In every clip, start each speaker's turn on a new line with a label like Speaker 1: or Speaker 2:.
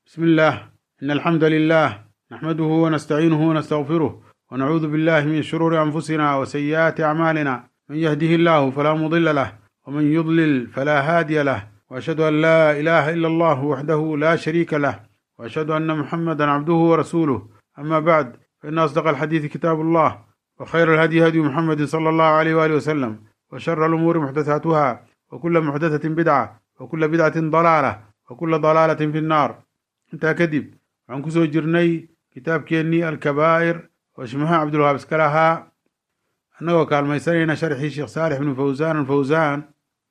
Speaker 1: بسم الله إن الحمد لله نحمده ونستعينه ونستغفره ونعوذ بالله من شرور أنفسنا وسيئات أعمالنا من يهده الله فلا مضل له ومن يضلل فلا هادي له وأشهد أن لا إله إلا الله وحده لا شريك له وأشهد أن محمدا عبده ورسوله أما بعد فإن أصدق الحديث كتاب الله وخير الهدي هدي محمد صلى الله عليه وآله وسلم وشر الأمور محدثاتها وكل محدثة بدعة وكل بدعة ضلالة وكل ضلالة في النار. intaa kadib waxaan ku soo jirnay kitaabkeennii alkabaa'ir oo shimaha cabdulwahaab iska lahaa annagoo kaalmaysanayna sharxii sheekh saalix ibnu fawsaan alfawsaan.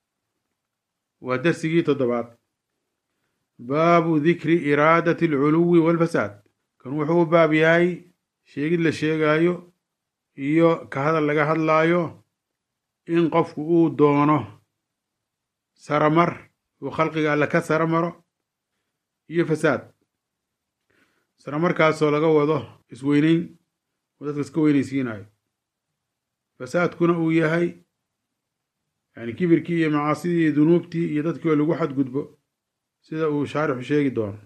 Speaker 1: waa darsigii 7. baabu dikri iraadati alculuwi walfasaad. kan wuxuu u baab yahay sheegid la sheegaayo iyo ka hadal laga hadlaayo in qofku uu doono saramar uu khalqiga alle ka saramaro iyo fasaad. saramarkaasoo laga wado isweynayn oo dadka iska weynaysiinayo. fasaadkuna uu yahay yani kibirkii iyo macaasidii iyo dunuubtii iyo dadkii oo lagu xadgudbo sida uu shaarixu sheegi doono.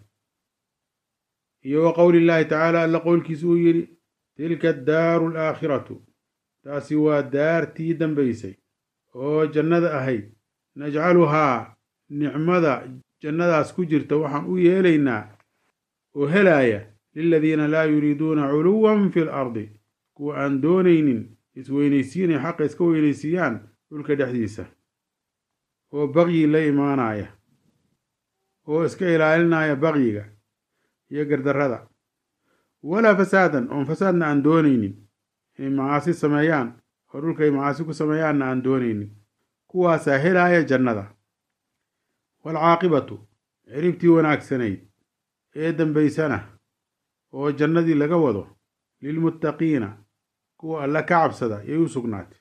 Speaker 1: iyo wa qowli llaahi tacaala alla qowlkiisa uu yidhi tilka addaaru alaakhiratu, taasi waa daartii dambaysay oo jannada ahayd, najcaluhaa, nicmada jannadaas ku jirta waxaan u yeelaynaa oo helaaya liladiina laa yuriiduuna culuwan fi lardi, kuwa aan doonaynin isweynaysiinay xaqa iska weynaysiiyaan dhulka dhexdiisa, oo baqyi la imaanaya oo iska ilaalinaya baqyiga iyo gardarrada, walaa fasaadan, oon fasaadna aan doonaynin inay macaasi sameeyaan oo dhulka ay macaasi ku sameeyaanna aan doonaynin, kuwaasaa helaaya jannada. waalcaaqibatu, ciribtii wanaagsanayd ee dambaysana oo jannadii laga wado lilmuttaqiina, kuwa alle ka cabsada yay u sugnaatay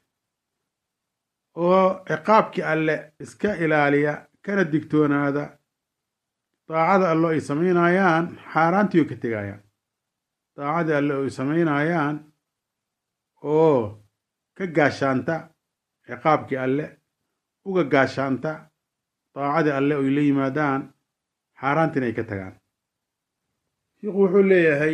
Speaker 1: oo ciqaabkii alle iska ilaaliya kana digtoonaada daacada alle ay samaynayaan, xaaraantii oo ka tegayaan. daacadii alle ay samaynayaan oo ka gaashaanta ciqaabkii alle, uga gaashaanta daacadii alle oy la yimaadaan, xaaraantiina ay ka tagaan. shiikhu wuxuu leeyahay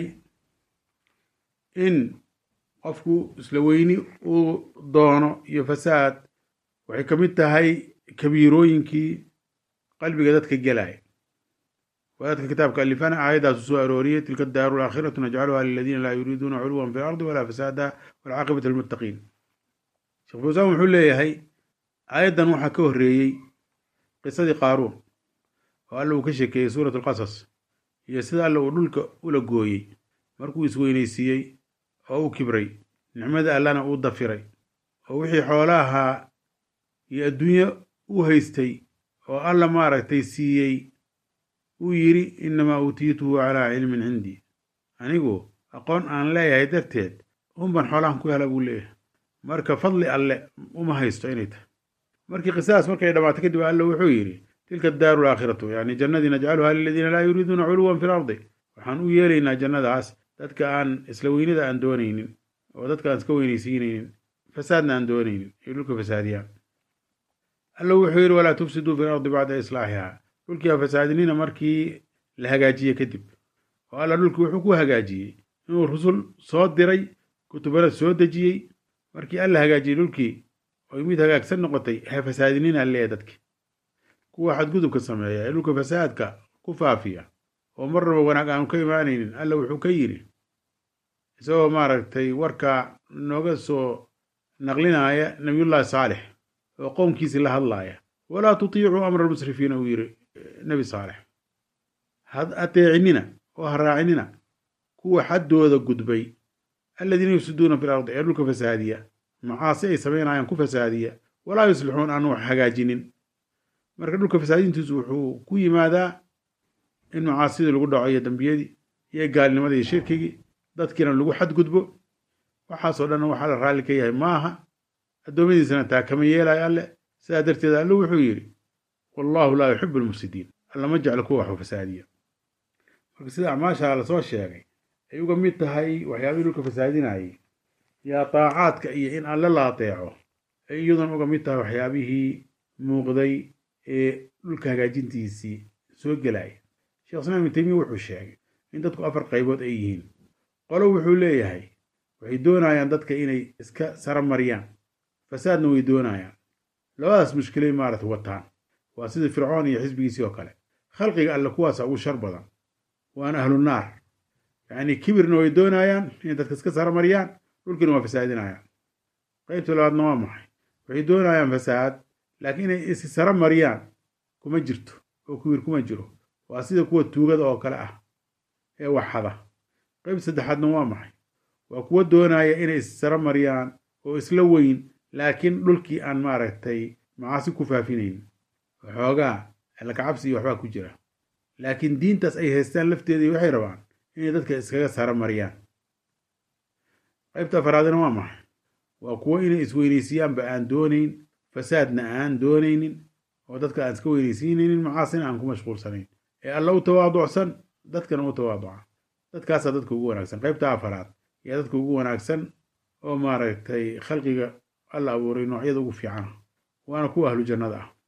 Speaker 1: in qofku isla weyni uu doono iyo fasaad waxay ka mid tahay kabiirooyinkii qalbiga dadka gelaya. wadaadka kitaabka alifana aayaddaas u soo arooriyey tilka addaaru alaakhiratu najcaluhaa liladiina laa yuriiduuna culuwan fi lardi walaa fasaada waalcaaqibatu lilmuttaqiin. sheekh fawsaan wuxuu leeyahay aayaddan waxaa ka horreeyey qisadii qaaruun oo alla uu ka sheekeeyey suurat alqasas, iyo sida alla uu dhulka ula gooyey markuu isweynaysiiyey oo u kibray, nicmada allana uu dafiray, oo wixii xoolaha iyo adduunyo u haystay oo alla maaragtay siiyey uu yidhi innamaa uutiituhu calaa cilmin cindii, anigu aqoon aan leeyahay darteed unban xoolahan ku hela buu leeyahay. marka fadli alle uma haysto inay tahay. markii qisaas markay dhammaato kadib alla wuxuu yidhi tilka addaaru alaakhiratu, yani jannadii najcaluhaa liladiina laa yuriiduuna culuwan fi lardi, waxaan u yeelaynaa jannadaas dadka aan isla weynida aan doonaynin oo dadka aan iska weynaysiinaynin, fasaadna aan doonaynin ay dhulka fasaadiyaan. alla wuxuu yidhi walaa tufsiduu fi lardi bacda islaaxihaa, dhulkii ha fasaadinina markii la hagaajiye kadib. oo alla dhulkii wuxuu ku hagaajiyey inuu rusul soo diray, kutubana soo dejiyey. markii alla hagaajiyey dhulkii oy mid hagaagsan noqotay, ha fasaadinina leeya dadki. kuwa xadgudubka sameeya ee dhulka fasaadka ku faafiya oo marnaba wanaag aanu ka imaanaynin, alla wuxuu ka yidhi isagoo maaragtay warkaa nooga soo naqlinaya nabiyullaahi saalix oo qowmkiisii la hadlaaya, walaa tutiicuu amra almusrifiina, uu yidhi nebi saalix, ha ateecinina oo ha raacinina kuwa xaddooda gudbay, alladiina yufsiduuna fi lardi, ee dhulka fasaadiya, macaasi ay samaynayaan ku fasaadiya, walaa yuslixuun, aan wax hagaajinin. marka dhulka fasaadintiisu wuxuu ku yimaadaa in macaasidii lagu dhaco iyo dembiyadii iyo gaalnimadii iyo shirkigii, dadkiina lagu xadgudbo. waxaasoo dhanna waxaa la raalli ka yahay maaha, addoommadiisana taa kama yeelayo alle. sidaa darteed alle wuxuu yidhi wallaahu laa yuxibu almufsidiin, alla ma jeclo kuwa waxu fasaadiya. marka sida acmaashaa lasoo sheegay ay uga mid tahay waxyaabihii dhulka fasaadinayay, yaa taacaadka iyo in alle la ateeco ay iyaduna uga mid tahay waxyaabihii muuqday ee dhulka hagaajintiisii soo gelaya. sheekh islaam ibnu taymiya wuxuu sheegay in dadku 4 qaybood ay yihiin. qolo wuxuu leeyahay waxay doonayaan dadka inay iska sara mariyaan, fasaadna way doonayaan. labadaas mushkilay maaragtay wataan, waa sida fircoon iyo xisbigiisii oo kale. khalqiga alle kuwaasa ugu shar badan, waana ahlu naar. yacni kibirna way doonayaan inay dadka iska sara mariyaan, dhulkiina waa fasaadinayaan. qaybta labaadna waa maxay? waxay doonayaan fasaad, laakiin inay is sara mariyaan kuma jirto oo kibir kuma jiro. waa sida kuwa tuugada oo kale ah ee waxada. qayb saddexaadna waa maxay? waa kuwa doonaya inay is sara mariyaan oo isla weyn, laakiin dhulkii aan maaragtay macaasi ku faafinayn. waxoogaa alla kacabsi iyo waxbaa ku jira, laakiin diintaas ay haystaan lafteedii waxay rabaan inay dadka iskaga sara mariyaan. qaybta afaraadna waa maxay? waa kuwo inay isweynaysiiyaanba aan doonayn, fasaadna aan doonaynin, oo dadka aan iska weynaysiinaynin, macaasina aan ku mashquulsanayn, ee alla u tawaaducsan, dadkana u tawaaduca. dadkaasaa dadka ugu wanaagsan. qaybta afaraad ayaa dadka ugu wanaagsan oo maaragtay khalqiga alla abuuray noocyada ugu fiican, waana kuwa ahlu jannada ah.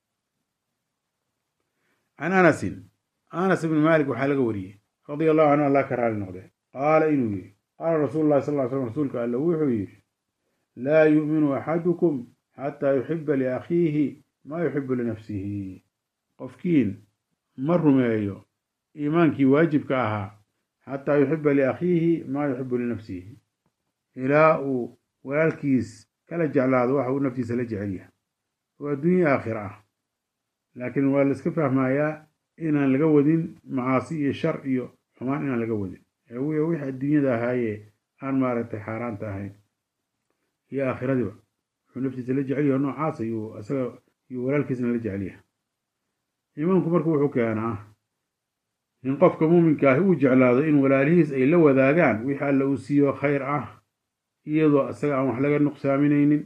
Speaker 1: can anas ibni maalik waxaa laga wariyey radia allahu canhu, allah ka raali noqde, qaala inuu yidhi qaala rasuulu llahi sal ly slam, rasuulka alle wuxuu yidhi laa yu'minu axadukum xataa yuxiba liakhiihi maa yuxibu linafsihi. qofkiin ma rumeeyo iimaankii waajibka ahaa xataa yuxiba liakhiihi maa yuxibu linafsihi, ilaa uu walaalkiis kala jeclaado waxa uu naftiisa la jecel yahay. oo adduunya aakhira ah. laakiin waa la iska fahmayaa inaan laga wadin macaasi iyo shar iyo xumaan inaan laga wadin, ee wixii adduunyada ahaayee aan maaragtay xaaraanta ahayn iyo aakhiradiba wuxuu naftiisa la jecel yahay. noocaas ayuu walaalkiisna la jecel yahay. iimaanku marka wuxuu keenaa in qofka muuminka ahi uu jeclaado in walaalihiis ay la wadaagaan wixii alla uu siiyo khayr ah, iyadoo isaga aan wax laga nuqsaaminaynin.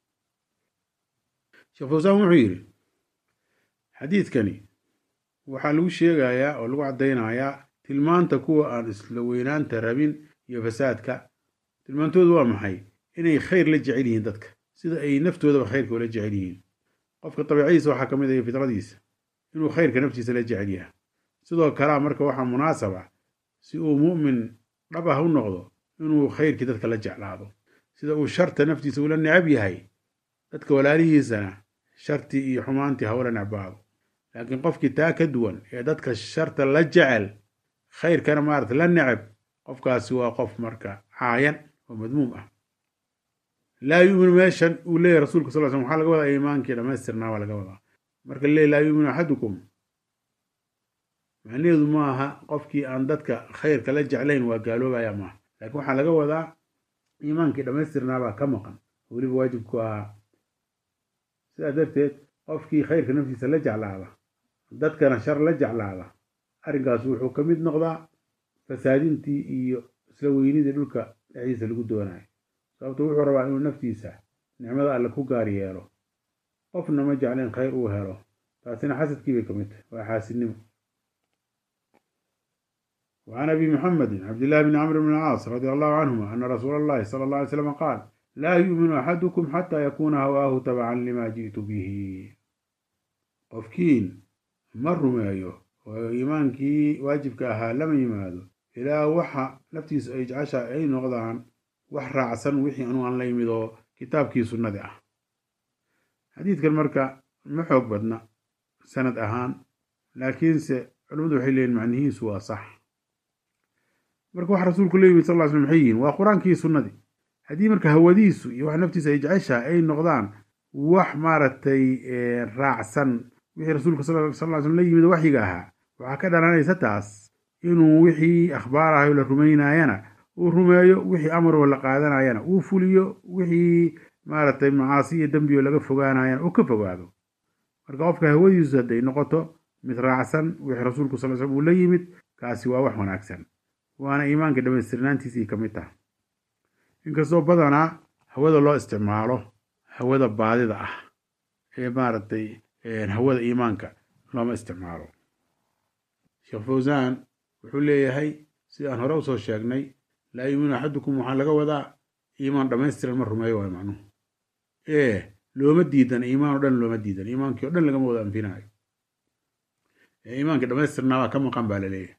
Speaker 1: sheekh fawsaan wuxuu yidhi xadiidkani waxaa lagu sheegayaa oo lagu caddaynayaa tilmaanta kuwa aan isla weynaanta rabin iyo fasaadka. tilmaantoodu waa maxay? inay khayr la jecel yihiin dadka, sida ay naftoodaba khayrka ula jecel yihiin. qofka dabiicadiisa waxaa ka mid ah fitradiisa inuu khayrka naftiisa la jecel yahay. sidoo kalea marka waxaa munaasaba si uu mu'min dhab ah u noqdo inuu khayrkii dadka la jeclaado, sida uu sharta naftiisa ula necab yahay, dadka walaalihiisana shartii iyo xumaantii ha ula necbaado. laakiin qofkii taa ka duwan ee dadka sharta la jecel, khayrkana maarata la necab, qofkaasi waa qof marka caayan oo madmuum ah. laa yu'minu meeshan uu leeyahy rasuulka sal slam waxaa laga wadaa iimaankii dhammaystirnaa baa laga wadaa. marka leeyahy laa yu'minu axadukum, macnaheedu ma aha qofkii aan dadka khayrka la jeclayn waa gaaloobaya maaha, laakiin waxaa laga wadaa iimaankii dhammaystirnaabaa ka maqan, weliba waajibku ahaa. sidaa darteed qofkii khayrka naftiisa la jeclaada, dadkana shar la jeclaada, arrinkaas wuxuu ka mid noqdaa fasaadintii iyo isla weynidii dhulka dhexdiisa lagu doonayo. sababto wuxuu rabaa inuu naftiisa nicmada alle ku gaar yeelo, qofna ma jeclayn khayr uu helo. taasina xasadkii bay ka mid tahay, waa xaasidnimo. وعن أبي محمد عبد الله بن عمرو بن العاص رضي الله عنهما أن رسول الله صلى الله عليه وسلم قال لا يؤمن أحدكم حتى يكون هواه تبعا لما جئت به. qofkiin ma rumeeyo oo iimaankii waajibka ahaa lama yimaado ilaa waxa naftiisu ay jecesha ay noqdaan wax raacsan wixii anu aan la yimid oo kitaabkii sunnadi ah. xadiidkan marka ma xoog badna sanad ahaan, laakiinse culimmadu waxay leeyihin macnihiisu waa sax. marka waxa rasuulku la yimid sal ll ly slm maxay yihiin? waa qur-aankii sunnadii. haddii marka hawadiisu iyo wax naftiisa ay jeceshaha ay noqdaan wax maaragtay raacsan wixii rasuulka sal ly slm la yimid waxyiga ahaa, waxaa ka dhalanaysa taas inuu wixii akhbaar ahayo la rumaynaayana uu rumeeyo, wixii amaroo la qaadanayana uu fuliyo, wixii maaragtay macaasi iyo dembiyo laga fogaanayana uu ka fogaado. marka qofka hawadiisu hadday noqoto mid raacsan wixii rasuulku sal slm uu la yimid, kaasi waa wax wanaagsan, waana iimaanka dhammaystirnaantiisii ka mid taha. inkastoo badanaa hawada loo isticmaalo hawada baadida ah ee maaragtay hawada iimaanka looma isticmaalo. sheekh fawsaan wuxuu leeyahay sida aan hore usoo sheegnay, laa yuuminu axadukum waxaa laga wadaa iimaan dhammaystiran ma rumeeyo waay macnuhu. looma diidan iimaan o dhan looma diidan, iimaankii o dhan lagama wada anfinaayo. ee iimaanka dhammaystirnaa waa ka maqan baa la leeyahay.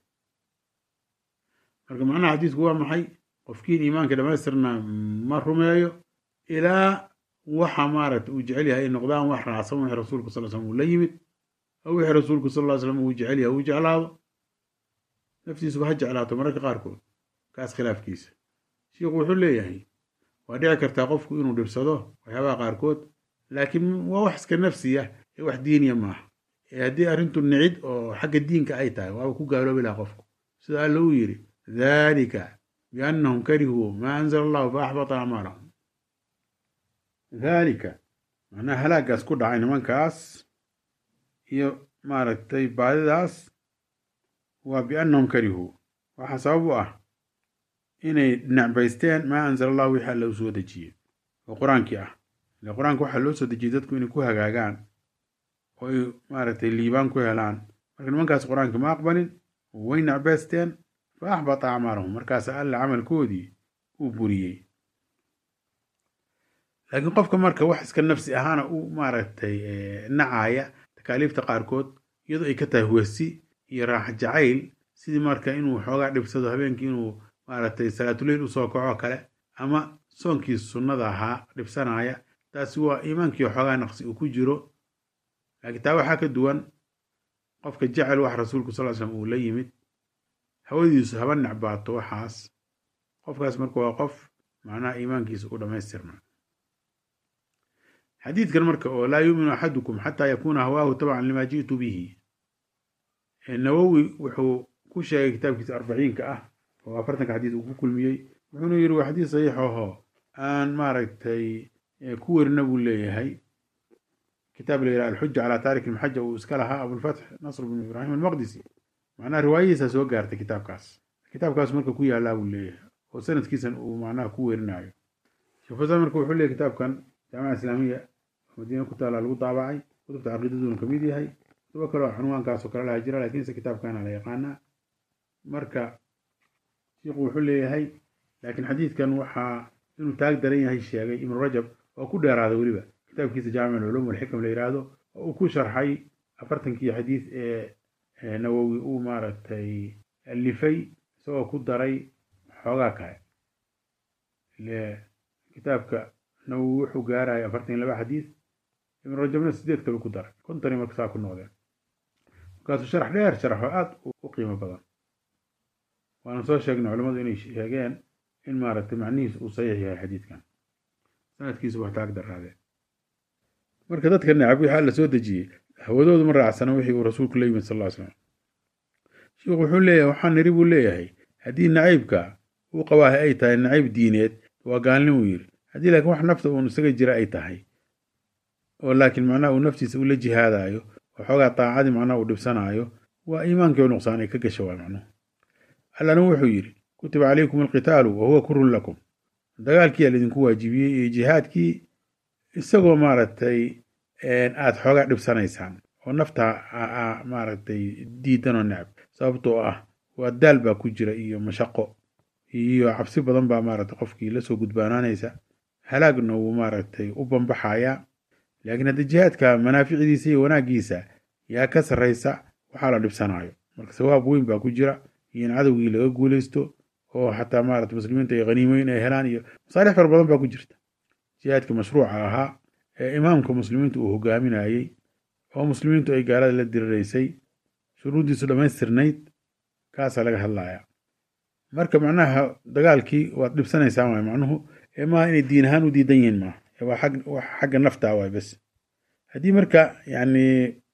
Speaker 1: marka macnaha xadiisku waa maxay? qofkiin iimaanka dhammaystirnaa ma rumeeyo ilaa waxa maaragta uu jecel yahay ay noqdaan wax raacsan wixii rasuulku sal slam uu la yimid, oo wixii rasuulku sal ll slam uu jecel yahay uu jeclaado, naftiisuba ha jeclaato mararka qaarkood, kaas khilaafkiisa. shiikhu wuxuu leeyahay waa dhici kartaa qofku inuu dhibsado waxyaabaha qaarkood, laakiin waa wax iska nafsiya ee wax diiniya maaha. haddii arrintu nicid oo xagga diinka ay tahay waaba ku gaaloobi laha qofku, sida alla uu yidhi dalika biannahum karihuu maa anzala allahu fa axbata acmaalahum. daalika macnaha halaagaas ku dhacay nimankaas iyo maaragtay baadidaas waa biannahum karihuu, waxaa sabab u ah inay necbaysteen maa anzala allahu wixii alla u soo dejiyey oo qur-aankii ah. ile qur-aanka waxaa loo soo dejiyey dadku inay ku hagaagaan oo ay maaragtay liibaan ku helaan. marka nimankaas qur-aanka ma aqbalin, way necbaysteen, fa axbata acmaalahum, markaas alla camalkoodii uu buriyey. laakiin qofka marka wax iska nafsi ahaana u maaragtay nacaya takaaliifta qaarkood iyadoo ay ka tahay huwasi iyo raaxa jacayl, sidii marka inuu xoogaa dhibsado habeenkii inuu maaragtay salaatuleyl usoo kaco kale, ama soonkii sunnada ahaa dhibsanaya, taasi waa iimaankii xoogaa naqsi uu ku jiro. laakiin taa waxaa ka duwan qofka jecel wax rasuulku sal slam uu la yimid, hawadiisu haba necbaato waxaas, qofkaas marka waa qof macnaha iimaankiisa u dhammaystirna. xadiidkan marka oo laa yuuminu axadukum xataa yakuuna hawaahu tabcan lima ji'tu bihi, nawowi wuxuu ku sheegay kitaabkiisa arbaciinka ah oo 40 xadiis uu ku kulmiyey, wuxuuna yidhi waa xadiis saxiix ahoo aan maaragtay ku werina buu leeyahay. kitaab la yidhaha alxuja calaa taarik ilmaxaja uu iska lahaa abulfatx nasr bin ibraahim almaqdisi, macnaha riwaayadiisa soo gaartay kitaabkaas marka ku yaallaa buu leeyahay oo sanadkiisan uu macnaha ku werinayo. sheekh fasan marka wuxuu leeyahy kitaabkan jaamaca islaamiya madiina ku taala lagu daabacay, kutubta caqiidaduna ka mid yahay, kutubo kale oo cunwaankaasoo kale laha jira, laakiinse kitaabkana la yaqaanaa. marka shiikhu wuxuu leeyahay laakiin xadiidkan waxaa inuu taag daran yahay sheegay ibnu rajab oo ku dheeraada weliba kitaabkiisa jaamic alculuum walxikam la yidhaahdo, oo uu ku sharxay 40kii xadiis ee nawowi uu maaragtay alifay, isagoo ku daray xoogaa kale. kitaabka nawowi wuxuu gaaraya 42 xadiis, ibnu rajabna 8 kale ku daray, 50 marka saa ku noqdeen. markaasuu sharax dheer sharaxo aad u qiimo badan. waana soo sheegnay culimmadu inay sheegeen in maaragtay macnihiis uu saxiix yahay xadiidkan, sanadkiisu wax taag daraadeen. marka dadka necab wixii alla soo dejiyey hawadoodu ma raacsana wixii uu rasuulku la yimid sal ll slam. sheikhu wuxuu leeyahay waxaa niri buu leeyahay haddii nacaybka uu qabaahay ay tahay nacayb diineed waa gaalnimuu yidhi. haddii laakiin wax nafta uun isaga jira ay tahay oo laakiin macnaha uu naftiisa ula jihaadaayo oo xoogaa daacadii macnaha uu dhibsanaayo, waa iimaankii oo nuqsaan ay ka gasha waa macnuhu. allana wuxuu yidhi kutiba calaykum alqitaalu wa huwa kurun lakum, dagaalkii aa laydinku waajibiyey iyo jihaadkii isagoo maaragtay aad xoogaa dhibsanaysaan oo nafta maaragtay diidanoo necab, sababtoo ah waa daal baa ku jira iyo mashaqo iyo cabsi badan baa maaragtay qofkii lasoo gudbaanaanaysa, halaagna wuu maaragtay u bambaxayaa. laakiin haddii jihaadka manaaficdiisa iyo wanaaggiisa yaa ka sarraysa waxaa la dhibsanaayo, marka sawaab weyn baa ku jira iyo in cadowgii laga guulaysto oo xataa maaragtay muslimiinta ay haniimooyin ay helaan iyo masaalix fara badan baa ku jirta. jihaadka mashruuca ahaa ee imaamka muslimiintu uu hogaaminayey oo muslimiintu ay gaalada la diriraysay, shuruuddiisu dhammaystirnayd, kaasaa laga hadlaya. marka macnaha dagaalkii waad dhibsanaysaan waay macnuhu, ee maaha inay diin ahaan u diidan yihiin maaha, waa xagga naftaa waay bas. haddii marka yani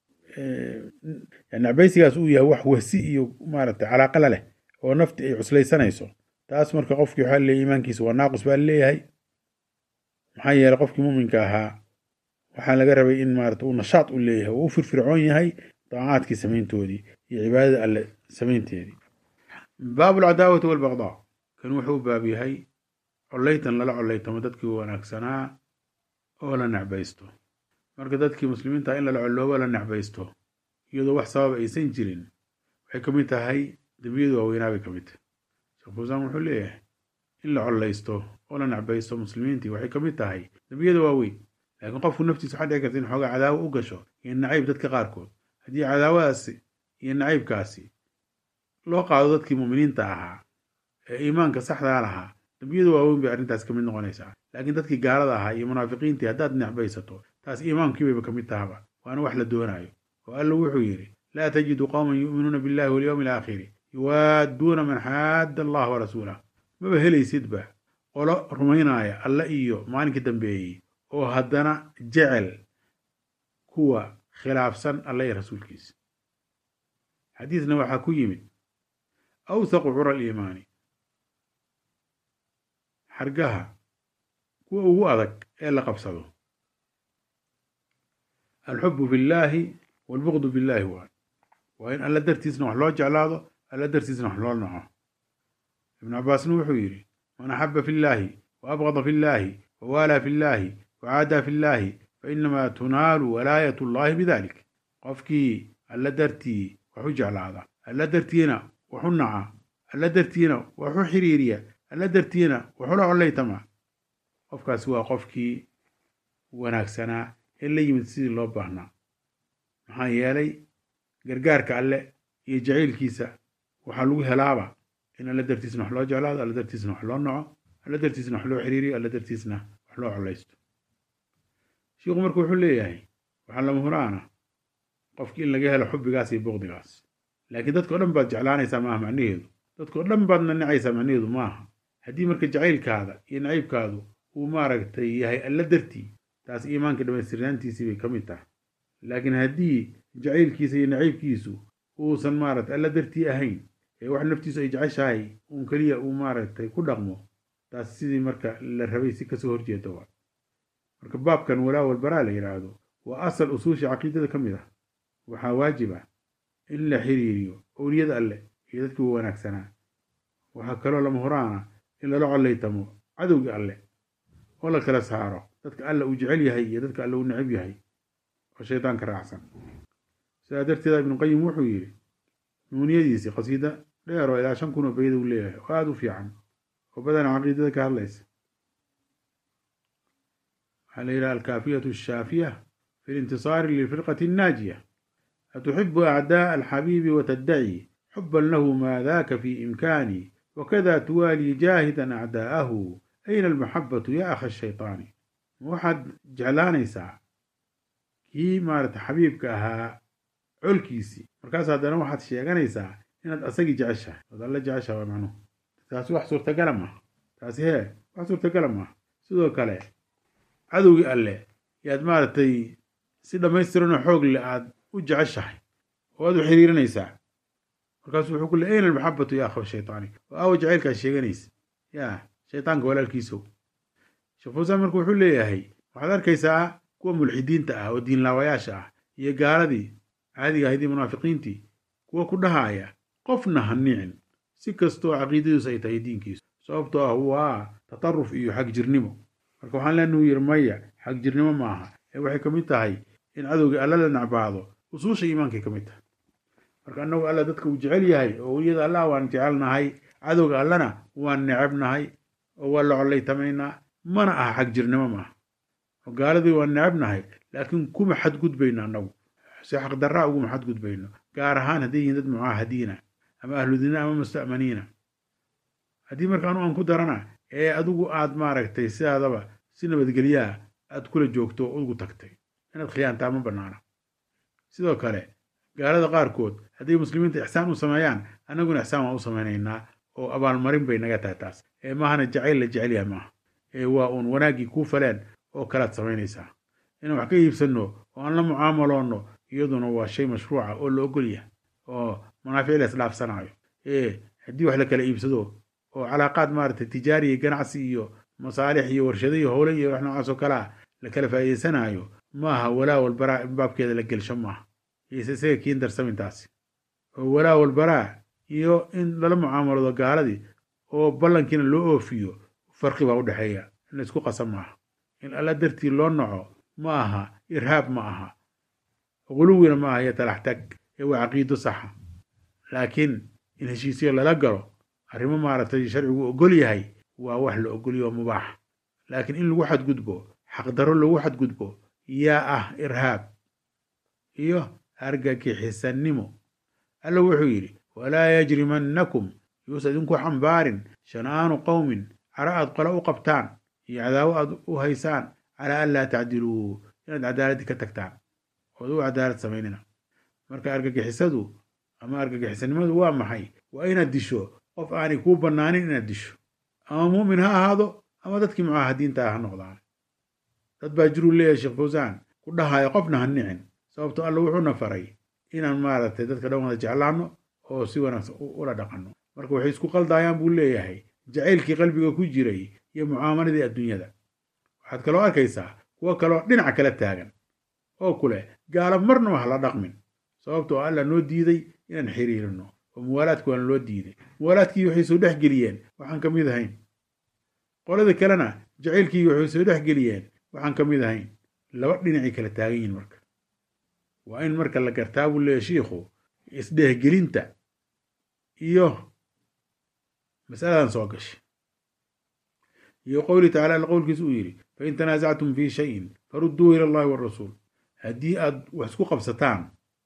Speaker 1: necbaysigaas uu yahay wax wasi iyo maaragtay calaaqa la leh oo nafti ay cuslaysanayso, taas marka qofkii waxaa leeyahay iimaankiisa waa naaqus baa leeyahay. maxaa yeelay qofkii muminka ahaa waxaa laga rabay in maarata uu nashaad u leeyahay oo u firfircoon yahay daacaadkii samayntoodii iyo cibaadada alle samaynteedii. baabu alcadaawati walbaqdaa, kan wuxuu baab yahay collaytan lala collaytamo dadkii wanaagsanaa oo la necbaysto. marka dadkii muslimiinta in lala colloobo la necbaysto iyadoo wax sabab aysan jirin waxay ka mid tahay dembiyadu waaweynaa bay ka mid tahay. sheekh fawsaan wuxuu leeyahay in la collaysto oo la necbaysto muslimiintii waxay ka mid tahay dembiyada waaweyn. laakiin qofku naftiisa waxaa dhici karta in xoogaa cadaawo u gasho iyo nacayb dadka qaarkood. haddii cadaawadaasi iyo nacaybkaasi loo qaado dadkii mu'miniinta ahaa ee iimaanka saxdaa lahaa, dembiyada waaweyn bay arrintaas ka mid noqonaysaa. laakiin dadkii gaalada ahaa iyo munaafiqiintii haddaad necbaysato, taas iimaankii bayba ka mid tahaba, waana wax la doonaayo. oo alla wuxuu yidhi: laa tajidu qawman yu'minuuna billahi walyawmi alaakhiri yuwaadduuna man xaadda allah warasuulah. maba helaysidba qolo rumaynaaya alla iyo maalinkii dambeeyey oo haddana jecel kuwa khilaafsan alla iyo rasuulkiisa. xadiisna waxaa ku yimid: awthaqu cura aliimaani, xargaha kuwa ugu adag ee la qabsado, alxubu billaahi waalbuqdu billaahi. waa in alla dartiisna wax loo jeclaado, alla dartiisna wax loo naco. ibnu cabbaasna wuxuu yidhi: man axaba fi llaahi wa abqada fi llaahi wa waalaa fi llaahi wa caadaa fi llaahi fa inamaa tunaalu walaayat llahi bidalik. qofkii alla dartii wax u jeclaada, alla dartiina wax u naca, alla dartiina wax u xiriiriya, alla dartiina wax ula collaytama, qofkaasi waa qofkii wanaagsanaa ee la yimid sidii loo baahnaa. maxaa yeelay gargaarka alle iyo jacaylkiisa waxaa lagu helaaba in alla dartiisna wax loo jeclaado, alla dartiisna wax loo naco, alla dartiisna wax loo xiriiriyo, alla dartiisna wax loo collaysto. shiikhu marka wuxuu leeyahay waxaa lama huraana qofkii in laga helo xubbigaas iyo buqdigaas. laakiin dadka o dhan baad jeclaanaysaa maaha macnaheedu, dadka o dhan baad nanacaysaa macnaheedu maaha. haddii marka jacaylkaada iyo naciybkaadu uu maaragtay yahay alla dartii, taas iimaanka dhammaystirnaantiisii bay ka mid tahay. laakiin haddii jacaylkiisa iyo naciybkiisu uusan maaragtay alla dartii ahayn, ee wax naftiisu ay jeceshahay uun keliya uu maaragtay ku dhaqmo, taas sidii marka la rabay si kasoo horjeeda waa. marka baabkan walaa walbaraa la yidhaahdo waa asal usuusha caqiidada ka mid ah. waxaa waajib ah in la xiriiriyo owliyada alle iyo dadkii u wanaagsanaa. waxaa kaloo lama horaana in lala collaytamo cadowgii alle oo la kala saaro dadka alle uu jecel yahay iyo dadka alle uu necab yahay oo shaydaanka raacsan. sidaa darteeda ibnuqayim wuxuu yidhi nuuniyadiisii qasiida dheer oo ilaa 5 kun oo bayda uu leeyahay oo aada u fiican oo badana caqiidada ka hadlaysa. waxaa la yidhaha alkaafiyatu ashaafiya fi lintisaari lilfirqati annaajiya. atuxibu acdaa alxabiibi wataddaci xuban lahu maa daaka fi imkaani wakada tuwaalii jaahidan acdaa'ahu ayna almaxabatu ya akha shaytaani. waxaad jeclaanaysaa kii maarata xabiibka ahaa colkiisii, markaas haddana waxaad sheeganaysaa inaad asagii jeceshahay ood alla jeceshaha. waa macnuhu taasi wax suurtagala maaha. taasi wax suurtagala maaha. sidoo kale cadowgii alle yaad maaragtay si dhammaystiranoo xoog le aad u jeceshahay oo aad u xiriirinaysaa. markaasuu wuxuu ku leey ayna almaxabatu ya akha shaytaani, oo aawa jacaylkaad sheeganaysa yaa shaytaanka walaalkiisow. sheekh fawsaan marka wuxuu leeyahay waxaad arkaysaa kuwa mulxidiinta ah oo diinlaawayaasha ah iyo gaaladii caadiga ahaydii munaafiqiintii kuwa ku dhahaaya qofna ha nicin si kastoo caqiidadiisu ay tahay diinkiisu, sababtoo ah waa tataruf iyo xag jirnimo. marka waxaan leenahu yidhi maya, xag jirnimo maaha, ee waxay ka mid tahay in cadowgii alla la nacbaado usuusha iimaankay ka mid tahay. marka annagu alla dadka uu jecel yahay oo weliyada allah waan jecelnahay, cadowga allana waan necabnahay oo waa la collaytamaynaa, mana aha xag jirnimo maaha. oo gaaladii waan necabnahay laakiin kuma xadgudbayno annagu si xaqdarraa uguma xadgudbayno, gaar ahaan hadday yihiin dad mucaahadiina ama ahludina ama musta'maniina. haddii marka anu aan ku darana ee adigu aad maaragtay sidaadaba si nabadgelyaa aad kula joogto oo ugu tagtay, inaad khiyaantaa ma bannaana. sidoo kale gaalada qaarkood hadday muslimiinta ixsaan u sameeyaan, annaguna ixsaan waan u samaynaynaa oo abaalmarin bay naga tahay taas. ee maahana jacayl la jecel yahay maaha, ee waa uun wanaaggii kuu faleen oo kalaad samaynaysaa. inaan wax ka iibsanno oo aan la mucaamaloonno iyaduna waa shay mashruuca oo la ogol yahay oo manaafic la isdhaafsanaayo. haddii wax la kala iibsado oo calaaqaad maaragtay tijaariya ganacsi iyo masaalix iyo warshado iyo howle iyo wax noocaas oo kale ah la kala faa'iidaysanaayo, maaha walaa walbaraa in baabkeeda la gelsho maaha. iyose isaga kiin darsamintaasi oo walaa walbaraa iyo in lala mucaamalado gaaladii oo ballankiina loo oofiyo farqi baa u dhexeeya. in la isku qasab maaha. in alla dartii loo naco ma aha irhaab, ma aha quluwina ma aha iyo talaxtag, ee waa caqiido saxa. laakiin in heshiisyo lala galo arrimo maaragtay sharcigu ogol yahay waa wax la ogolyo oo mubaax. laakiin in lagu xadgudbo, xaqdarro lagu xadgudbo, yaa ah irhaab iyo argagixisannimo alla wuxuu yidhi walaa yajrimannakum yuusa idinku xambaarin shana'aanu qowmin cara aad qole u qabtaan iyo cadaawo aad u haysaan calaa an laa tacdiluu inaad cadaaladii ka tagtaan ood u cadaalad samaynina marka argagixisadu ama argagixisanimadu waa maxay waa inaad disho qof aanay kuu bannaanin inaad disho ama mu'min ha ahaado ama dadkii mucaahadiinta ha noqdaan dad baa jiruu leeyahay sheekh fawsaan ku dhahaya qofna ha nicin sababto alla wuxuuna faray inaan maaragtay dadka dhan wada jeclaanno oo si wanaagsan ula dhaqanno marka waxay isku qaldayaan buu leeyahay jacaylkii qalbiga ku jiray iyo mucaamaladii adduunyada waxaad kaloo arkaysaa kuwo kaloo dhinaca kala taagan oo kule gaala marnaba ha la dhaqmin sababtoo alla noo diiday inaan xiriirino oo muwaalaadku waana loo diiday muwaalaadkii waxay soo dhex geliyeen waxaan ka mid ahayn qolada kalena jacaylkii waxay soo dhex geliyeen waxaan ka mid ahayn laba dhinacay kala taagan yihiin marka waa in marka la gartaa buu leeyahay shiikhu isdhehgelinta iyo masaladan soo gashay iyo qowli tacaala alla qowlkiisa uu yidhi fain tanaasactum fii shayin farudduuhu ila allahi waarasuul haddii aad wax isku qabsataan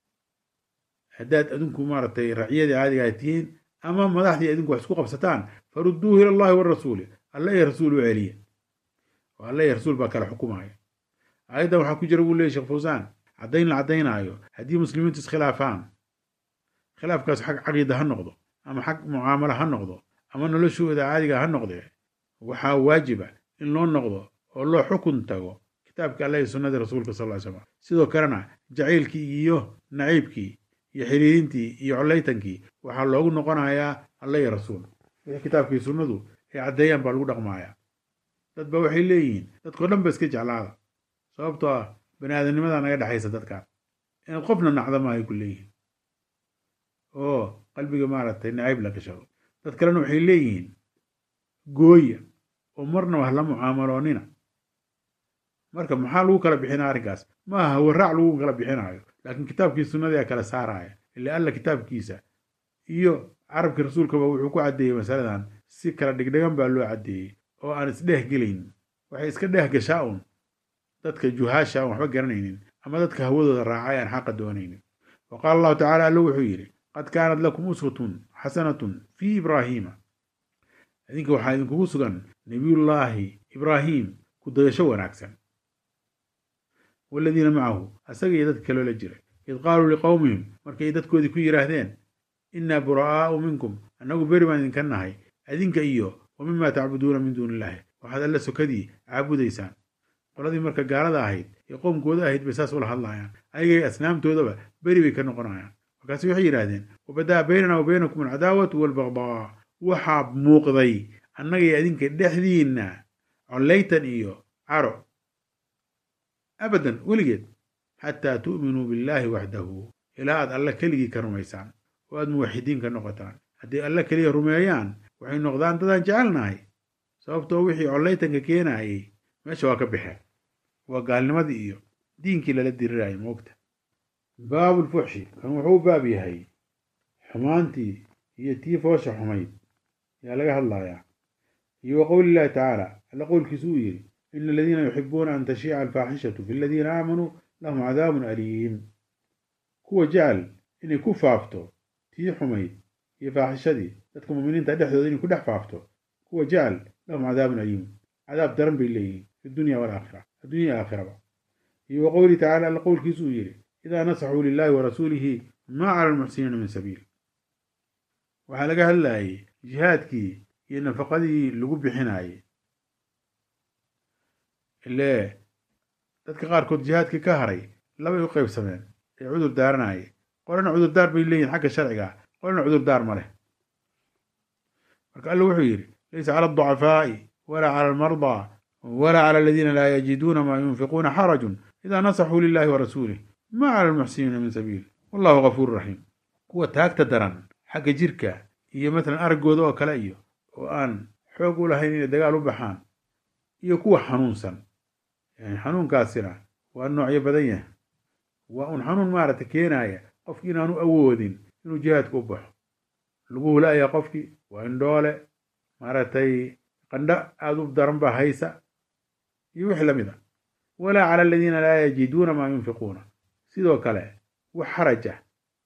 Speaker 1: haddaad adinku maaragtay racyadii caadiga aad tihiin ama madaxdii adinku wax isku qabsataan farudduuhu ila allahi waarasuuli alla iyo rasuul u celiya oo alla iyo rasuul baa kala xukumaya aayaddan waxaa ku jira buu leeyahy sheekh fawsaan caddayn la caddaynaayo haddii muslimiintu iskhilaafaan khilaafkaas xag caqiida ha noqdo ama xag mucaamalo ha noqdo ama noloshooda caadiga ha noqdee waxaa waajiba in loo noqdo oo loo xukun tago kitaabka alla iyo sunnadii rasuulka sal ly slam sidoo kalena jacaylkii iyo naciibkii iyo xiriirintii iyo collaytankii waxaa loogu noqonayaa alla iyo rasuul wixii kitaabkii sunnadu ay caddeeyaan baa lagu dhaqmaaya dad ba waxay leeyihiin dadkao dhan ba iska jeclaada sababtoo ah bani aadamnimada naga dhexaysa dadkan inaad qofna nacda maayo ku leeyihiin oo qalbiga maaragtay nacayb la gashado dad kalena waxay leeyihiin gooya oo marnaba hala mucaamaloonina marka maxaa lagu kala bixinaa arrinkaas ma aha waraac lagu kala bixinaayo laakiin kitaabkii sunnadii kala saaraya ila alla kitaabkiisa iyo carabkii rasuulkaba wuxuu ku caddeeyey masaladan si kala dhigdhigan baa loo caddeeyey oo aan isdheeh gelayn waxay iska dheeh gashaa un dadka juhaasha aan waxba garanaynin ama dadka hawadooda raacay aan xaqa doonaynin wa qaala allahu tacala alla wuxuu yidhi qad kaanat lakum uswatun xasanatun fii ibraahiima idinka waxaa idinkugu sugan nebiyullaahi ibraahim ku dayasho wanaagsan waladiina macahu asaga iyo dadka kaloo la jiray id qaaluu liqowmihim markay dadkoodii ku yidhaahdeen innaa bura'aa'u minkum annagu beri baan idinka nahay adinka iyo wa mimaa tacbuduuna min duuni illaahi waxaad alla sokadii caabudaysaan qoladii marka gaalada ahayd ee qoomkooda ahayd bay saas ula hadlayaan ayagay asnaamtoodaba beri bay ka noqonayaan markaasi waxay yidhaahdeen wabadaa baynanaa wa baynakum alcadaawatu waalbagdaa waxaa muuqday annagay adinka dhexdiinna collaytan iyo caro abadan weligeed xataa tu'minuu billaahi waxdahu ilaa aad alla keligii ka rumaysaan oo aad muwaxidiin ka noqotaan hadday alla keliya rumeeyaan waxay noqdaan dadaan jecelnahay sababtoo wixii collaytanka keenaayay meesha waa ka baxeen waa gaalnimadii iyo diinkii lala dirirayay moogta baabulfuxshi kan wuxuu u baab yahay xumaantii iyo tii foosha xumayd yaa laga hadlayaa iyo wa qowli illaahi tacaala alla qowlkiisu uu yidhi ina aladiina yuxibuuna an tashiica alfaaxishatu fi aladiina aamanuu lahum cadaabun aliim kuwa jecel inay ku faafto tii xumayd iyo faaxishadii dadka mu'miniinta dhexdooda inay ku dhex faafto kuwa jecel lahum cadaabun aliim cadaab daran bay leeyihiin fi dunya walaakhira adduunya aakhiraba iyo wa qowlihi tacala alla qowlkiisu uu yidhi idaa nasaxuu lilaahi warasuulihi maa cala almuxsiniina min sabiil waxaa laga hadlayay jihaadkii iyo nafaqadii lagu bixinaayey ile dadka qaarkood jihaadkii ka haray labay u qaybsameen ee cudur daaranayay qolana cudurdaar bay leeyihin xagga sharciga qolana cudurdaar ma leh marka alla wuxuu yidhi laysa cala alducafaa'i walaa cala almardaa walaa cala aladiina laa yajiduuna maa yunfiquuna xarajun idaa nasaxuu lilahi warasuulih maa cala almuxsiniina min sabiil wallahu gafuuru raxiim kuwa taagta daran xagga jirka iyo matalan araggooda oo kale iyo oo aan xoog u lahayn inay dagaal u baxaan iyo kuwa xanuunsan yani xanuunkaasina waa noocyo badan yahay waa un xanuun maaragta keenaya qofki inaanu awoodin inuu jihaadka u baxo lagu hulaaya qofkii waa indhoole maaragtay qandho aada u daran baa haysa iyo wixii la mid a walaa cala aladiina laa yajiduuna maa yunfiquuna sidoo kale wax xaraj ah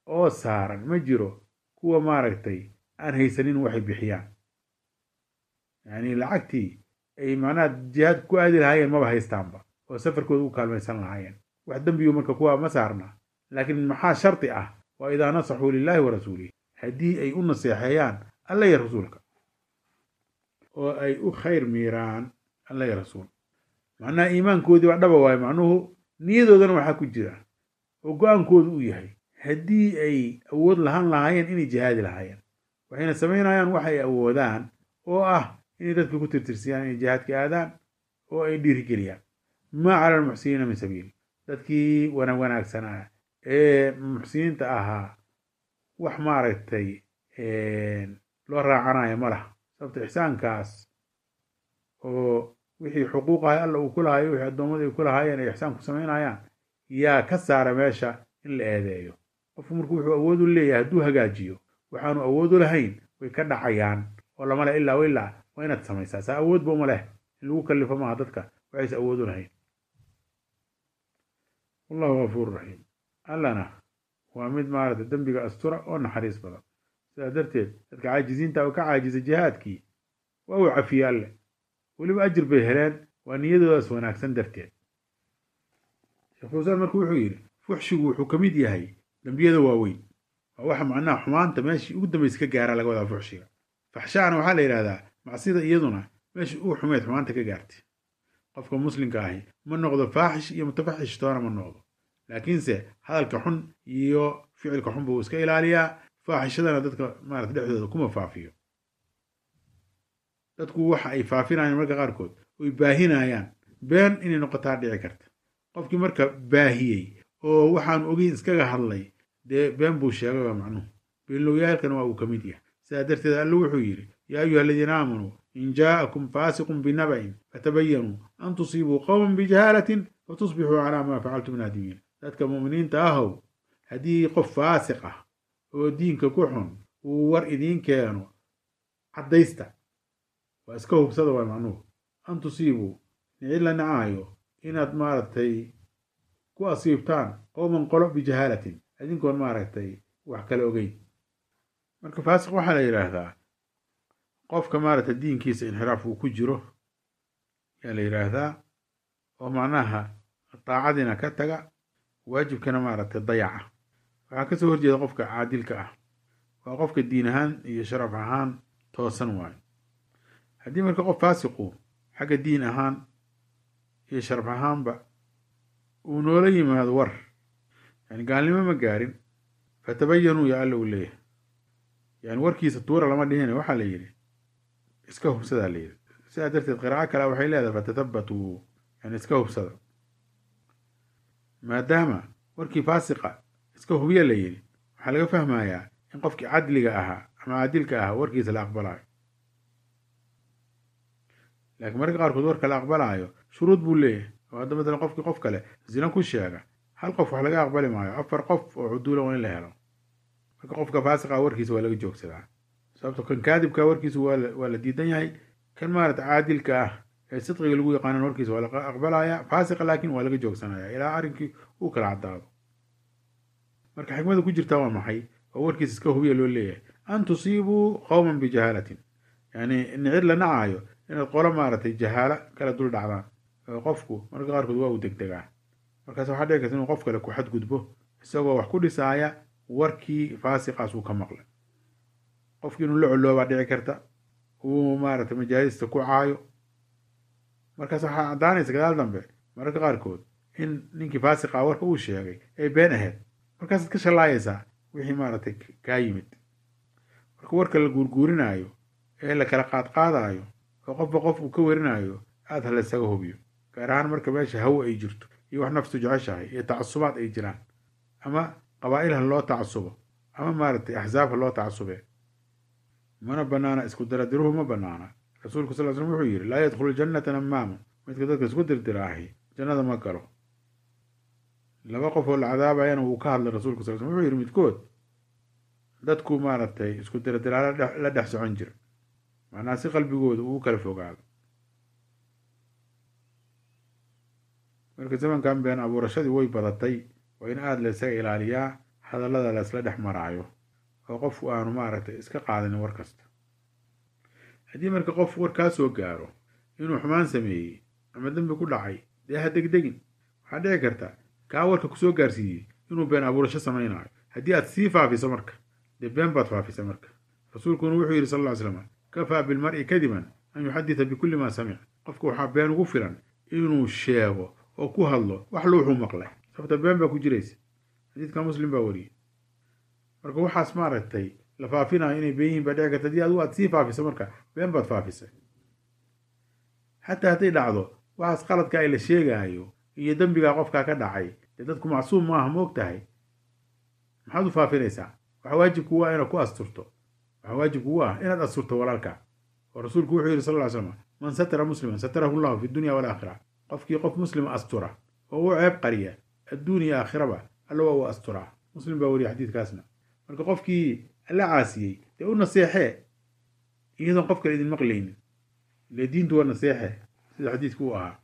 Speaker 1: oo saaran ma jiro kuwa maaragtay aan haysanin waxay bixiyaan. yacni lacagtii ay macnaha jihaad ku aadi lahaayeen maba haystaanba oo safarkooda u kaalmaysan lahaayeen. wax dembiyu marka kuwa ma saarna. laakiin maxaa shardi ah? waa idaa nasaxuu lilaahi wa rasuulihi, haddii ay u naseexeeyaan alla iyo rasuulka oo ay u khayr miiraan alla iyo rasuul. macnaha iimaankoodii waa dhaba waayo, macnuhu niyadoodana waxaa ku jira oo go-aankoodu u yahay haddii ay awood lahaan lahaayeen inay jihaadi lahaayeen. waxayna samaynayaan waxa ay awoodaan oo ah inay dadka ku tirtirsiyaan inay jihaadka aadaan oo ay dhiirigeliyaan. maa cala almuxsiniina min sabiil, dadkii wanaagsanaa ee muxsiniinta ahaa wax maaragtay loo raacanaya ma laha. sababta ixsaankaas oo wixii xuquuqahay alla uu ku lahayo wixii addoommada ay ku lahaayeen ay ixsaan ku samaynayaan yaa ka saara meesha in la eedeeyo. qofku markuu wuxuu awood u leeyahay hadduu hagaajiyo waxaanu awood u lahayn way ka dhacayaan oo lama leh ilaa ilaa waa inaad samaysaa. saa awoodba uma leh in lagu kallifo maaha dadka waxayse awood u lahayn. wallahu gafuuru raxiim, allana waa mid maaragtay dembiga astura oo naxariis badan. sidaa darteed dadka caajiziinta oo ka caajisa jihaadkii waa uu cafiye alle, weliba ajir bay heleen waa niyadoodaas wanaagsan darteed. sheekh fawsaan marka wuxuu yidhi fuxshigu wuxuu ka mid yahay dembiyada waaweyn. waa waxa macnaha xumaanta meeshii ugu dambaysa ka gaara laga wadaa fuxshiga. faxshaana waxaa la yidhahdaa macsida iyaduna meeshii ugu xumeed xumaanta ka gaartay. qofka muslimka ahi ma noqdo faaxish iyo mutafaxish toona ma noqdo, laakiinse hadalka xun iyo ficilka xun buu iska ilaaliyaa. faaxishadana dadka maarata dhexdooda kuma faafiyo. dadku waxa ay faafinayaan marka qaarkood oy baahinayaan been inay noqotaa dhici karta. qofkii marka baahiyey oo waxaan ogeyn iskaga hadlay dee been buu sheegay waa macnuhu. beenlowyaalkana waa uu ka mid yahay. sidaa darteed alle wuxuu yidhi yaa ayuha aladiina aamanuu in jaa'akum faasiqun binaba'in fatabayanuu an tusiibuu qowman bijahaalatin fatusbixuu calaa maa facaltum naadimiin. dadka mu'miniinta ahow, haddii qof faasiq ah oo diinka ku xun uu war idiin keeno caddaysta, waa iska hubsada waa macnuhu. an tusiibuu nicid la nacaayo inaad maaragtay ku asiibtaan qowman qolo bijahaalatin idinkoon maaragtay wax kale ogeyn. marka faasiq waxaa la yidhaahdaa qofka maaragtay diinkiisa inxiraaf uu ku jiro yaa la yidhaahdaa, oo macnaha daacadina ka taga waajibkana maaragtay dayaca. waxaa ka soo horjeeda qofka caadilka ah, waa qofka diin ahaan iyo sharaf ahaan toosan waayo. haddii marka qof faasiqu xagga diin ahaan iyo sharaf ahaanba uu noola yimaado war, yani gaalnimo ma gaarin, fatabayanuu yaa alla uu leeyahay. yani warkiisa tuura lama dhihine waxaa la yidhi iska hubsadaa la yidhi. sidaa darteed qiraaco kale waxay leedahay fatathabatuu, yani iska hubsada. maadaama warkii faasiqa iska hubiya la yidhi, waxaa laga fahmayaa in qofkii cadliga ahaa ama caadilka ahaa warkiisa la aqbalayo. laakiin marka qaarkood warka la aqbalaayo shuruud buu leeyahay. oo hadda matalan qofkii qof kale zina ku sheega, hal qof wax laga aqbali maayo, 4 qof oo cuduula waa in la helo. marka qofka faasiqa warkiisa waa laga joogsadaa. sababto kan kaadibka warkiisa waa la diidan yahay. kan maarata caadilka ah ee sidqiga lagu yaqaanan warkiisa waa laga aqbalaya. faasiqa laakiin waa laga joogsanaya ilaa arrinkii uu kala caddaado. marka xikmada ku jirtaa waa maxay? oo warkiisa iska hubiya loo leeyahay an tusiibuu qowman bijahaalatin, yani nicid la nacaayo inaad qolo maaragtay jahaalo kala dul dhacdaan. qofku marka qaarkood waa uu degdegaa, markaas waxaa dhici karta inuu qof kale ku xadgudbo isagoo wax ku dhisaaya warkii faasiqaas uu ka maqlay. qofkii inuu la coloobaa dhici karta, uu maaragtay majaalista ku caayo. markaas waxaa caddaanaysa gadaal dambe mararka qaarkood in ninkii faasiqa warka uu sheegay ay been ahayd. markaasaad ka shallaayaysaa wixii maaragtay kaa yimid. marka warka la guurguurinaayo ee la kala qaadqaadaayo oo qofba qof uu ka warinayo aad ha la isaga hubiyo. gaar ahaan marka meesha hawo ay jirto iyo wax naftu jeceshahay iyo tacasubaad ay jiraan, ama qabaa'il ha loo tacasubo ama maaragtay axsaab ha loo tacasube. mana banaana isku daradiruhu ma banaana. rasuulku sal slam wuxuu yidhi laa yadkhulu jannata namaamu, midka dadka isku dirdiraahi jannada ma galo. 2 qof oo la cadaabayana wuu ka hadlay rasuulku sal wuxuu yidhi midkood dadku maaragtay isku dirdiraa la dhex socon jira, macnaha si qalbigooda uu kala fogaado. marka zamankan been abuurashadii way badatay, waa in aada la isaga ilaaliyaa. hadallada la isla dhex maraayo oo qofku aanu maaragtay iska qaadanin war kasta. haddii marka qof war kaa soo gaaro inuu xumaan sameeyey ama dembi ku dhacay dee ha degdegin. waxaa dhici karta kaa warka kusoo gaarsiiyey inuu been abuurasho samaynayo. haddii aad sii faafiso marka dee been baad faafisa marka. rasuulkuna wuxuu yidhi sal ll ly slam kafaa bilmar'i kadiban an yuxadita bikulli maa samic. qofka waxaa been ugu filan inuu sheego oo ku hadlo wax wuxuu maqlay, sababta been baa ku jiraysa. xadiidka muslim baa wariyey. marka waxaas maaragtay la faafinayo inay been yihiin baa dhici karta. haddii adigu aad sii faafiso marka been baad faafisay. xataa hadday dhacdo waxaas qaladka ay la sheegaayo iyo dembigaa qofkaa ka dhacay dee dadku macsuum maaha, ma og tahay. maxaad u faafinaysaa? waxaa waajib kugu ah inaad ku asturto. waxaa waajib kugu ah inaad asturto walaalka. oo rasuulku wuxuu yidhi sal ll ly slam man satara musliman satarahu llahu fi dunya walaakhira. qofkii qof muslima astura oo u ceeb qariya adduun iyo aakhiraba alla waa u asturaa. muslim baa wariya xadiidkaasna. marka qofkii alla caasiyey dee u naseexee iyadoon qof kale idin maqlaynin. ile diintu waa naseexe sida xadiidku u ahaa.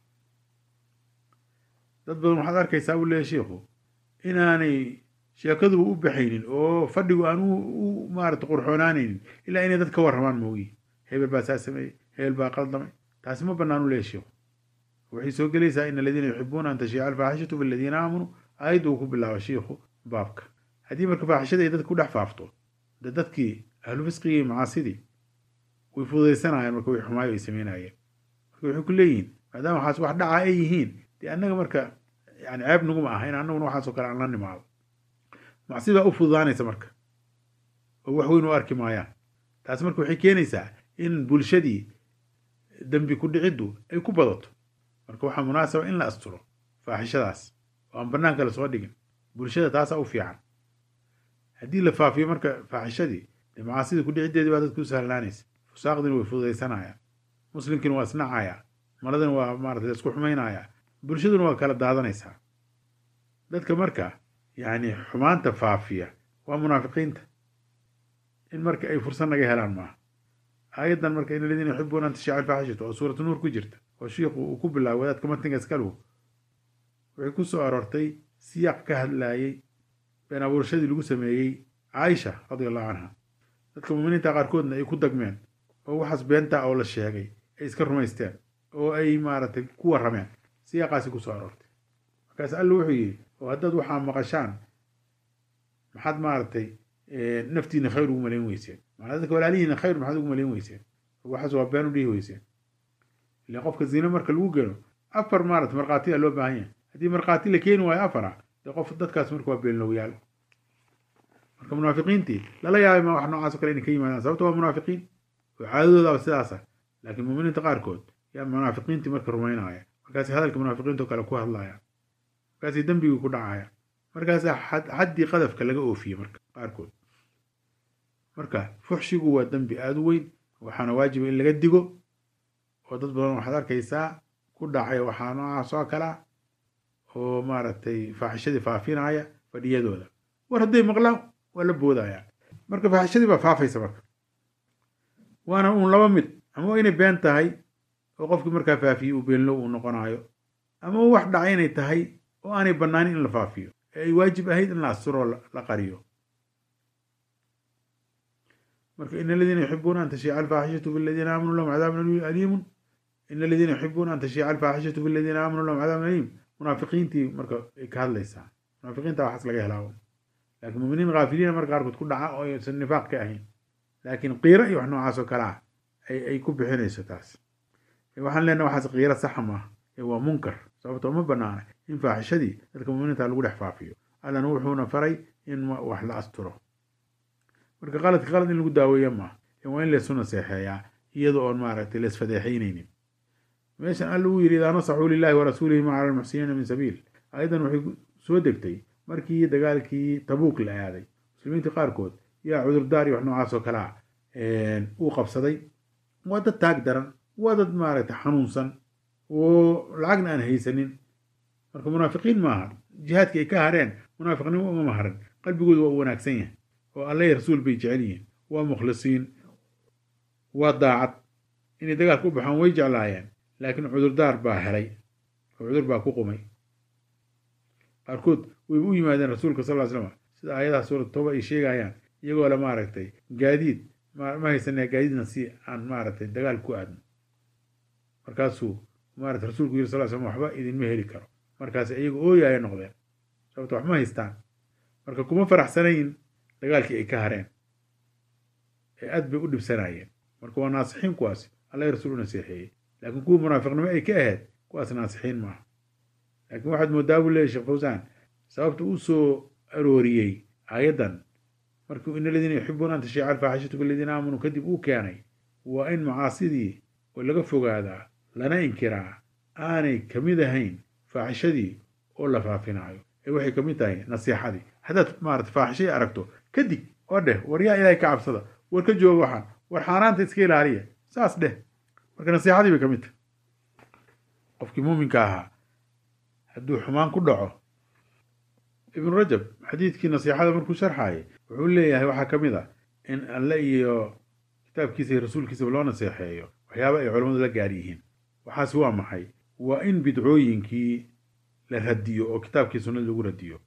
Speaker 1: dad badan waxaad arkaysaa buu leeyahy shiikhu inaanay sheekaduba u baxaynin oo fadhigu aan u maarata qurxoonaanaynin ilaa inay dad ka warramaan moogi. hebel baa saa sameeyey, hebel baa qaldamay. taasi ma bannaan u leeyahy shiikhu. waxay soo gelaysaa in aladiina yuxibuuna an tashiica alfaaxishatu biladiina aamanuu. aayadda uu ku bilaaba shiikhu baabka. haddii marka faaxishada ay dadka ku dhex faafto de dadkii ahlu fisqigii macaasidii way fududaysanayaan marka way xumaayo ay samaynayeen. marka waxay ku leeyihiin maadaama waxaas wax dhaca ay yihiin dee annaga marka yani ceeb naguma aha in annaguna waxaasoo kale aan la nimaado. macsidaa u fududaanaysa marka oo wax weyn u arki maayaan. taas marka waxay keenaysaa in bulshadii dembi ku dhiciddu ay ku badato. marka waxaa munaasaba in la asturo faaxishadaas oo aan bannaanka la soo dhigin. bulshada taasaa u fiican. haddii la faafiyo marka faaxishadii dee macaasidii ku dhiciddeedii baa dadku u sahlaanaysa. fusaaqdina way fududaysanayaan. muslimkiina waa isnacayaa. maladina waa maarata isku xumaynayaa. bulshaduna waa kala daadanaysaa. dadka marka yani xumaanta faafiya waa munaafiqiinta. in marka ay fursad naga helaan maaha. aayaddan marka in aladiina yuxibuuna an tashiica alfaaxishatu oo suuratu nuur ku jirta oo shiikhu uu ku bilaabay wadaadka matniga iskaluhu waxay ku soo aroortay siyaaq ka hadlaayey been abuurashadii lagu sameeyey caaisha radia allahu canha. dadka muuminiinta qaarkoodna ay ku dagmeen oo waxaas beentaa oo la sheegay ay iska rumaysteen oo ay maaragtay ku warrameen. siyaaqaasi ku soo aroortay. markaas alla wuxuu yidhi oo haddaad waxaa maqashaan maxaad maaragtay naftiina khayr ugu malayn weyseen. macnaa dadka walaalihiina khayr maxaad ugu malayn weyseen? waxaas waa been u dhihi weyseen. ilaan qofka zina marka lagu gelo afar maarata markhaatiyaa loo baahan yahay. haddii markhaati la keeni waayo afara dee qof dadkaas marka waa beenlowyaal. marka munaafiqiintii lala yaabay ma wax noocaas oo kale inay ka yimaadaan, sababta waa munaafiqiin oo caadadoodaaba sidaasa. laakiin muuminiinta qaarkood yaa munaafiqiintii marka rumaynaya. markaasi hadalka munaafiqiinto kale ku hadlaya. markaasi dembigii ku dhacaya. markaasaa xaddii qadafka laga oofiye marka qaarkood. marka fuxshigu waa dembi aada u weyn. waxaana waajiba in laga digo. oo dad badan waxaad arkaysaa ku dhacay waxaa noocaas oo kala oo maaragtay faaxishadii faafinaya fadhiyadooda. war hadday maqlaan waa la boodaya. marka faaxishadii baa faafaysa marka. waana uun laba mid. ama waa inay been tahay oo qofkii markaa faafiyey uu beenlow uu noqonayo, ama wax dhacay inay tahay oo aanay bannaanin in la faafiyo ee ay waajib ahayd in la asturoo la qariyo. marka in aladiina yuxibuuna an tashiica alfaaxishatu fi ladiina aamanuu lahum cadaabun aliimun. in aladiina yuxibuuna an tashiica alfaaxishatu fi ladiina aamanuu lahum cadaabun aliim. munaafiqiintii marka ay ka hadlaysaa. munaafiqiinta waxaas laga helaa. laakiin muminiin kaafiliina marka qaarkood ku dhaca oo aysan nifaaq ka ahayn, laakiin qiiro iyo wax noocaas oo kale ah ay ku bixinayso taas. waxaan leenahay waxaas qiiro saxa maaha ee waa munkar. sababtoo ma banaana in faaxishadii dadka muminiinta lagu dhex faafiyo. allana wuxuuna faray in wax la asturo. marka qaladka qalad in lagu daaweeya maaha waa in laysu naseexeeyaa iyada oon maaragtay laisfadeexaynaynin. meeshan alla uu yidhi idaa nasaxuu lilahi warasuulihi ma cala almuxsiniina min sabiil. ayadan waxay soo degtay markii dagaalkii tabuuk la aaday. muslimiinta qaarkood yaa cudurdaar iyo wax noocaas oo kale ah uu qabsaday. waa dad taag daran, waa dad maaragtay xanuunsan oo lacagna aan haysanin. marka munaafiqiin maaha. jihaadkii ay ka hareen munaafiqnimo uma harin. qalbigoodu waa u wanaagsan yahay oo alla iyo rasuul bay jecel yihiin. waa mukhlisiin, waa daacad. inay dagaalka u baxaan way jeclaayeen, laakiin cudurdaar baa helay oo cudur baa ku qumay. qaarkood way u yimaadeen rasuulka sal ll slam sida aayadaha suurat tooba ay sheegayaan iyagoo le maaragtay gaadiid ma haysanaa gaadiidna si aan maaragtay dagaal ku aadno markaasuu maarata rasuulku yiri sal slam waxba idinma heli karo markaas iyaga ooyaaya noqdeen sababto wax ma haystaan marka kuma faraxsanayn dagaalkii ay ka hareen ee aad bay u dhibsanaayeen marka waa naasixiin kuwaasi alla rasuul u naseexeeyey laakiin kuwa munaafiqnimo ay ka ahayd kuwaas naasixiin maaha laakiin waxaad moodaa buu leeyahy sheekh fawsaan sababta uu soo arooriyey aayaddan markuu ina aladiina yuxibuuna an tashiica alfaaxishatu biladiina aamanuu kadib uu keenay waa in macaasidii oo laga fogaadaa lana inkiraa aanay ka mid ahayn faaxishadii oo la faafinaayo ee waxay ka mid tahay nasiixadii haddaad maarata faaxishay aragto kadig oo dheh war yaa ilaahay ka cabsada war ka jooga waxaan war xaaraanta iska ilaaliya saas dheh marka nasiixadii bay ka mid tahay qofkii muuminka ahaa hadduu xumaan ku dhaco ibnu rajab xadiidkii nasiixada markuu sharxaayay wuxuu leeyahay waxaa ka mid a in alle iyo kitaabkiisa iyo rasuulkiisaba loo naseexeeyo waxyaaba ay culammadu la gaar yihiin waxaasi waa maxay waa in bidcooyinkii la radiyo oo kitaabkii sunnada lagu radiyo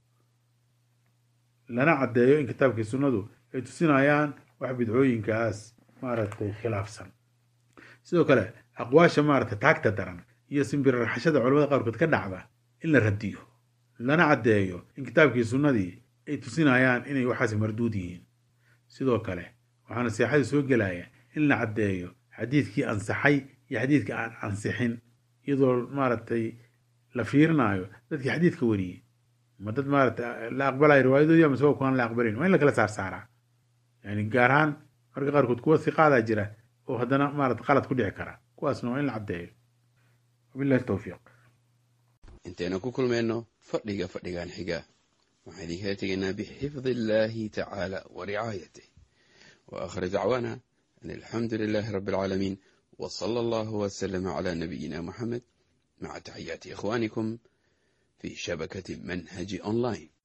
Speaker 1: lana caddeeyo in kitaabkii sunnadu ay tusinayaan wax bidcooyinkaas maaragtay khilaafsan sidoo kale aqwaasha maaragtay taagta daran iyo simbirarxashada culamada qaarkood ka dhacda in la radiyo lana caddeeyo in kitaabkii sunnadii ay tusinayaan inay waxaasi marduud yihiin sidoo kale waxaa nasiixadii soo gelaya in la caddeeyo xadiidkii ansaxay iyo xadiidka aan ansixin iyadoo maaragtay la fiirinaayo dadkii xadiidka wariyey ma dad maaragtay la aqbalayo riwaayadoodii ama sabab kuaan la aqbalayn waa in la kala saarsaaraa yani gaar ahaan marka qaarkood kuwa siqaadaa jira oo haddana maarata qalad ku dhici kara kuwaasna waa in la caddeeyo wabillahi tawfiiq
Speaker 2: intayna ku kulmayno fadhigan xiga waxaan idinkaga tegaynaa bixifdi illaahi tacaala wa ricaayatih wa aakhir dacwaana an alxamdu lilaahi rabbi alcaalamiin wa sala allahu wasalama calaa nabiyina muxamed maca taxiyaati ikhwaanikum fi shabakati manhaji online.